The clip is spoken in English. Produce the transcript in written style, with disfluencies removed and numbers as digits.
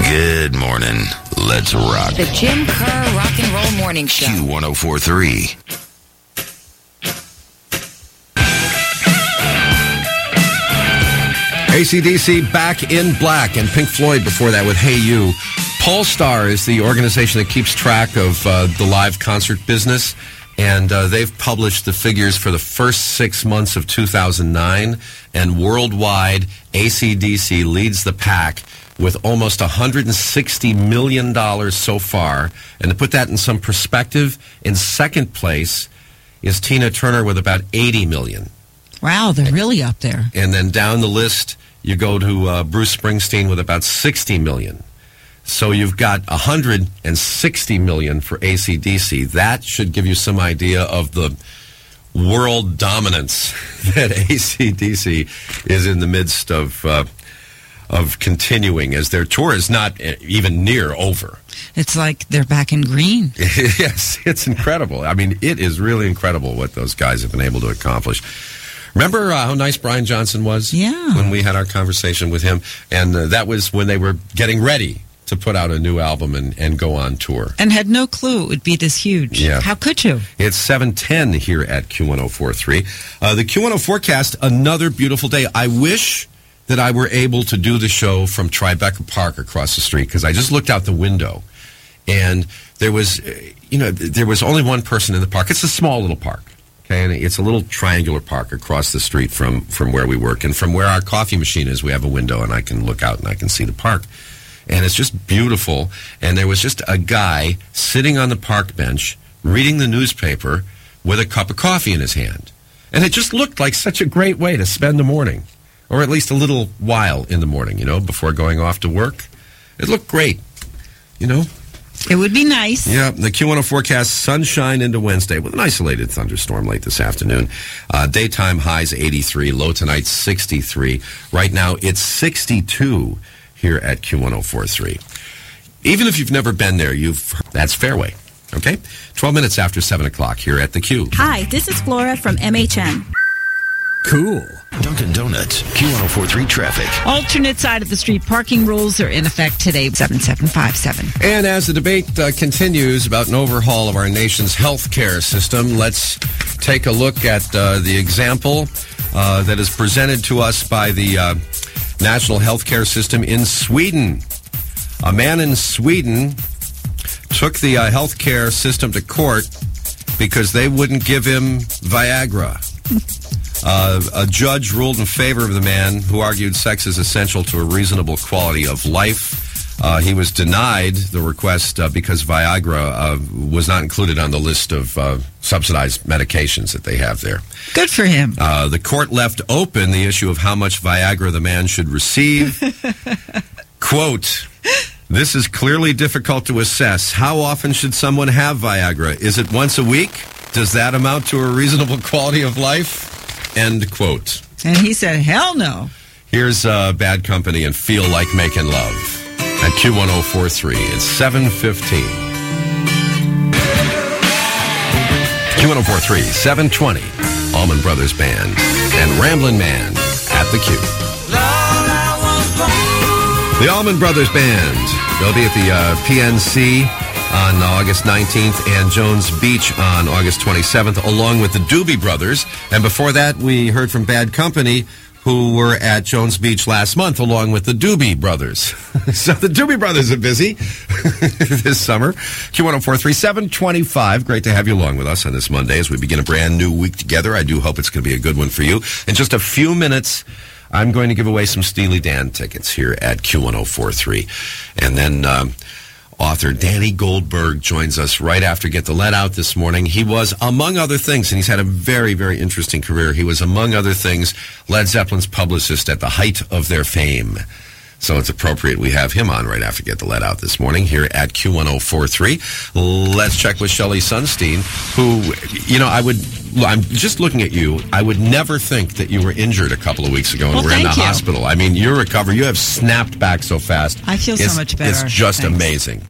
Good morning. Let's rock. The Jim Kerr Rock and Roll Morning Show. Q1043. AC/DC back in black, and Pink Floyd before that with Hey You. Polestar is the organization that keeps track of the live concert business, and they've published the figures for the first 6 months of 2009, and worldwide, AC/DC leads the pack with almost $160 million so far. And to put that in some perspective, in second place is Tina Turner with about $80 million. Wow, they're really up there. And then down the list, you go to Bruce Springsteen with about $60 million. So you've got $160 million for AC/DC. That should give you some idea of the world dominance that AC/DC is in the midst of continuing, as their tour is not even near over. It's like they're back in green. Yes, it's incredible. I mean, it is really incredible what those guys have been able to accomplish. Remember how nice Brian Johnson was? Yeah. When we had our conversation with him. And that was when they were getting ready to put out a new album and go on tour. And had no clue it would be this huge. Yeah. How could you? It's 7:10 here at Q1043. The Q10 forecast, another beautiful day. I wish that I were able to do the show from Tribeca Park across the street, because I just looked out the window and there was only one person in the park. It's a small little park. Okay, and it's a little triangular park across the street from where we work. And from where our coffee machine is, we have a window, and I can look out and I can see the park. And it's just beautiful. And there was just a guy sitting on the park bench reading the newspaper with a cup of coffee in his hand. And it just looked like such a great way to spend the morning, or at least a little while in the morning, before going off to work. It looked great, It would be nice. Yeah, the Q10 forecast, sunshine into Wednesday with an isolated thunderstorm late this afternoon. Daytime highs 83, low tonight 63. Right now it's 62 here at Q1043. Even if you've never been there, that's Fairway. Okay? 12 minutes after 7 o'clock here at the Q. Hi, this is Flora from MHN. Cool. Dunkin' Donuts, Q1043 traffic. Alternate side of the street parking rules are in effect today, 7757. And as the debate continues about an overhaul of our nation's health care system, let's take a look at the example that is presented to us by the national health care system in Sweden. A man in Sweden took the health care system to court because they wouldn't give him Viagra. A judge ruled in favor of the man who argued sex is essential to a reasonable quality of life. He was denied the request because Viagra was not included on the list of subsidized medications that they have there. Good for him. The court left open the issue of how much Viagra the man should receive. Quote, "This is clearly difficult to assess. How often should someone have Viagra? Is it once a week? Does that amount to a reasonable quality of life?" End quote. And he said, hell no. Here's Bad Company and Feel Like Making Love at Q1043. It's 7:15. Q1043, 720. Allman Brothers Band and Ramblin' Man at the Q. The Allman Brothers Band. They'll be at the PNC on August 19th and Jones Beach on August 27th, along with the Doobie Brothers. And before that, we heard from Bad Company, who were at Jones Beach last month, along with the Doobie Brothers. So the Doobie Brothers are busy this summer. Q1043, 725. Great to have you along with us on this Monday as we begin a brand new week together. I do hope it's going to be a good one for you. In just a few minutes, I'm going to give away some Steely Dan tickets here at Q1043. And then author Danny Goldberg joins us right after Get the Let Out this morning. He was, among other things, and he's had a very, very interesting career, he was, among other things, Led Zeppelin's publicist at the height of their fame. So it's appropriate we have him on right after Get the Let Out this morning here at Q1043. Let's check with Shelley Sunstein, who, I'm just looking at you. I would never think that you were injured a couple of weeks ago and were in the hospital. I mean, your recovery, you have snapped back so fast. I feel so much better. It's just amazing.